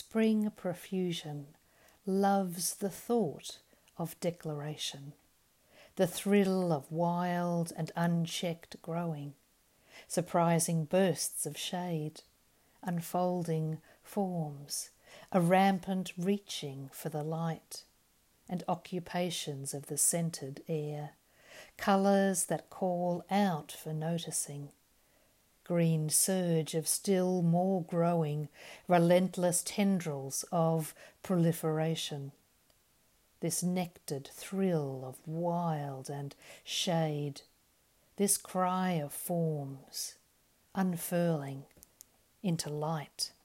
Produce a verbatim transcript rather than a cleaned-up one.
spring profusion loves the thought of declaration, the thrill of wild and unchecked growing, surprising bursts of shade, unfolding forms, a rampant reaching for the light, and occupations of the scented air, colours that call out for noticing, green surge of still more growing, relentless tendrils of proliferation, this nectared thrill of wild and shade, this cry of forms unfurling into light.